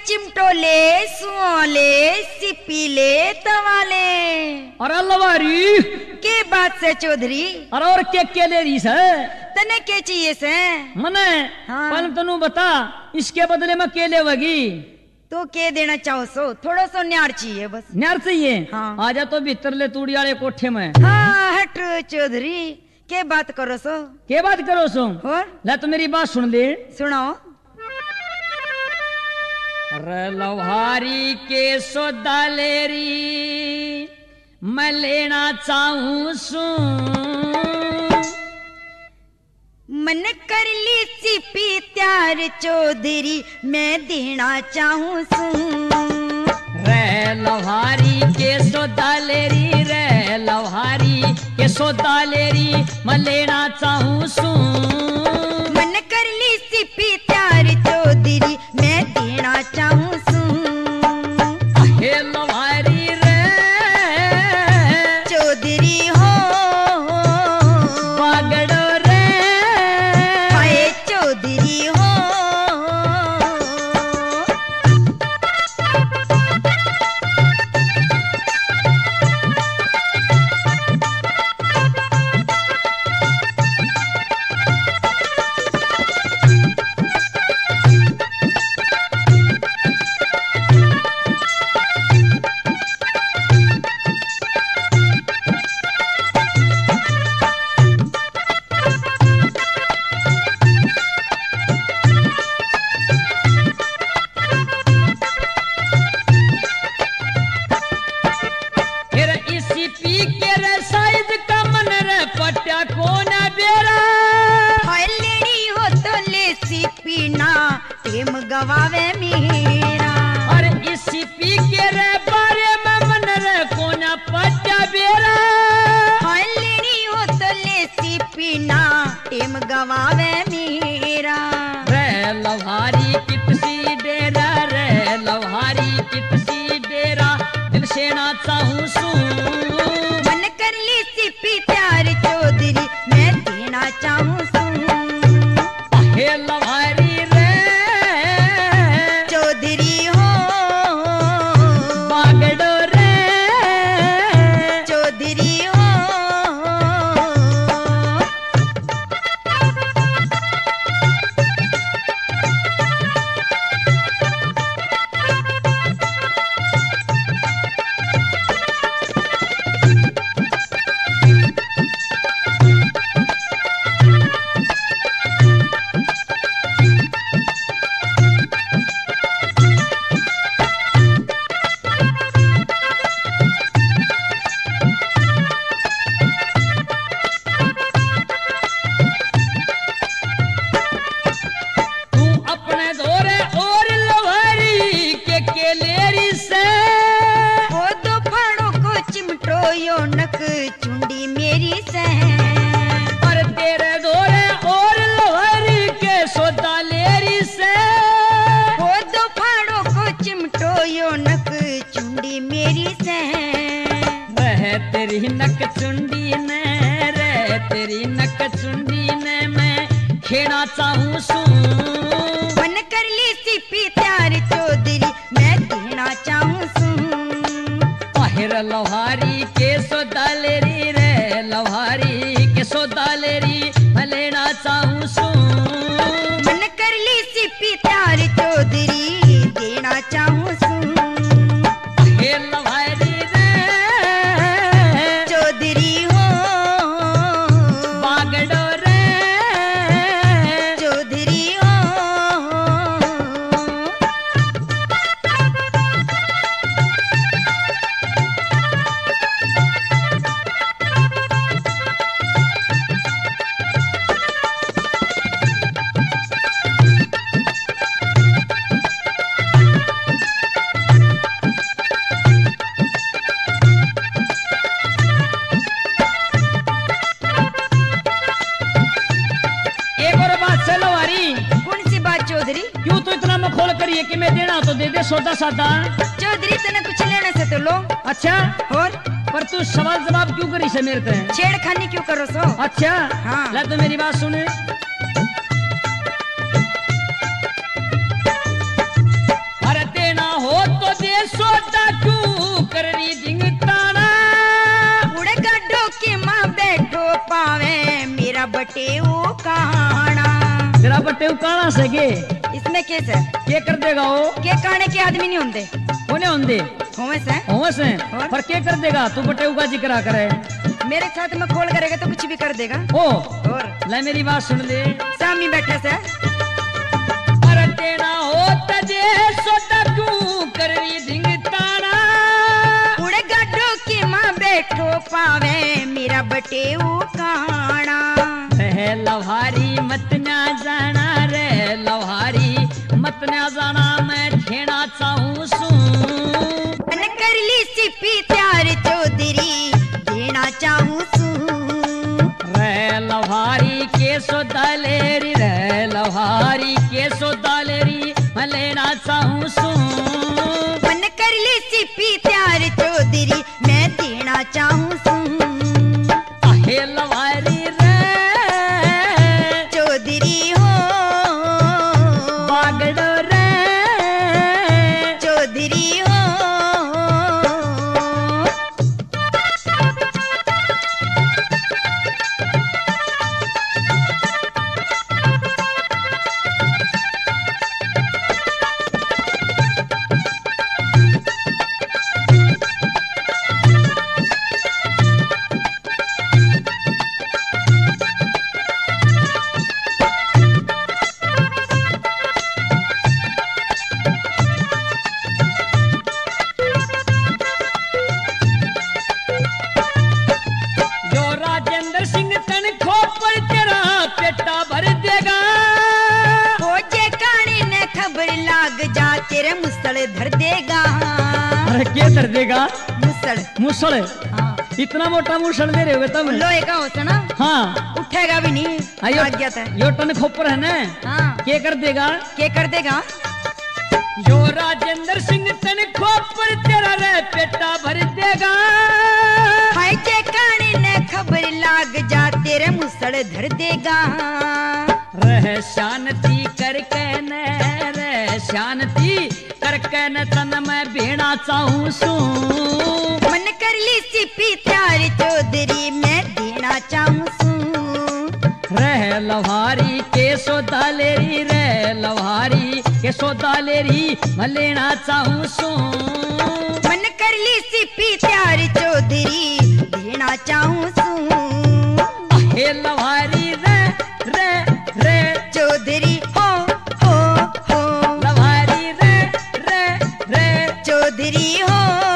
चिमटो ले, सुओ ले, सिपी ले, तवा ले। अरे लवारी के बात से चौधरी? अरे और के ले रही से? तने के चाहिए से? मने हाँ। पहले तनु बता, इसके बदले में के लेवगी? तो के देना चाहो सो? थोड़ा सो न्यार चाहिए बस। न्यार चाहिए? हाँ। आजा तो भीतर ले तूड़ी वाले कोठे में। हाँ हट चौधरी, के बात करो सो? के बात करो सो? और ले तो मेरी बात सुन ले। सुनाओ। अरे लवहारी के सौदा लेरी मैं लेना चाहूं सू, मन कर ली सिपी त्यार चौधरी मैं देना चाहूं सू। रे लवहारी के सौदा लेरी, रे लवहारी के सौदा लेरी मैं लेना चाहूं सू। मन कर ली सिपी त्यार चौधरी मैं देना चाहूं सू। हे लवहारी रे चौधरी हो पागड़ो रे, हाय चौधरी हो। फिर इसी पी के रे साइज का मन रे पट्या कोना बेरा। हाय लेनी हो तो ले सिपी ना टेम गवावे मेरा। और इसी पी के रे बारे में मन रे कोना पट्या बेरा। हाय लेनी हो तो ले सिपी ना टेम गवावे मेरा। रे लवहारी कितसी डेरा, रे लवहारी कितसी डेरा दिल सेना चाहूं सू। मन कर ली सिपी त्यार चौधरी मैं देना चाहूं सू। हे लवहारी रे चौधरी हो बागड़ो रे, चौधरी हो। तू अपने दौरे और लवहारी के लेरी से। वो दो फाड़ों को चिमटो यो नक चुंडी मेरी से। और तेरे दौरे और लवहारी के सौदा लेरी से। वो दो फाड़ों को चिमटो यो नक चुंडी मेरी से। वह तेरी नक चुंडी ने, रे तेरी नक चुंडी ने मैं खेना चाहूं सू। मन कर ली सिपी त्यार चौधरी मैं देना चाहूं सू। আহিर लवहारी के सौदा लेरी, रे लवहारी के सौदा लेरी मैं लेना चाहूं सू। मन कर ली सिपी त्यार चौधरी देना चाहूं सू। हे लवहारी रे चौधरी हो बागड़ो रे, चौधरी हो। एक और बात से लवहारी, कौन सी बात चौधरी? क्यों तो इतना मखौल करिए कि मैं देना तो दे दे सौदा सादा। चौधरी तने कुछ लेने से तो लो। अच्छा, और पर तू सवाल जवाब क्यों करी से मेरे से? छेड़खानी क्यों करो सो? अच्छा हाँ। ले तो मेरी बात सुने। अरे बटेऊ कहाना। तेरा बट्टे काना से के इसमें केस है के कर देगा वो के कहने के आदमी नहीं होंगे कोने होंदे होवे से होश है और? पर के कर देगा तू बट्टे का जिक्र करे मेरे साथ में खोल करेगा तो कुछ भी कर देगा। ओ और ले मेरी बात सुन ले सामी बैठे से अरे तेना हो तजे सोता क्यों करवी धिंगताना उड़े गड्ढो की माँ बैठो पावे मेरा बटेऊ कहाना। रह लवारी मत ना जाना रे लवारी मत ना जाना मैं ठेना चाहूं सू मन कर ली सिपी त्यार चौधरी देना चाहूं सू। रे लवारी के सो दलेरी रे लवारी के सो दलेरी मैं लेना चाहूं सू मन कर ली सिपी त्यार चौधरी मैं देना चाहूं सू। आहे लवारी रे चौधरी हो बागड़ो रे चौधरी हो जो राजेंद्र सिंह तन खोपड़ तेरा पेटा भर देगा खोजे काने ने खबर लाग जा तेरे मुसड़ धर देगा। अरे के धर देगा मुसड़ मुसड़ हाँ इतना मोटा मुसड़ दे रहे हो तुम लोहे का होता ना हाँ उठेगा भी नहीं आयो भाग गया था। यो टन खोपर है ना हाँ के कर देगा क्या कर देगा जो राजेंद्र सिंह तन खोपर तेरा रे पेटा भर देगा खोजे काने ने खबर लाग जा तेरे मुसड़ धर देगा। रह शांति करके न रह शांति करके न तन मैं भेड़ा चाहूं सू मन कर ली सिपी त्यार चौधरी मैं देना चाहूं सू। रह लवारी के सो दालेरी रे लवारी के सो दालेरी मैं लेना चाहूं सू मन कर ली सिपी त्यार चौधरी देना चाहूं सू। हे लवारी रे रे रे चौधरी हो लवारी रे रे रे चौधरी हो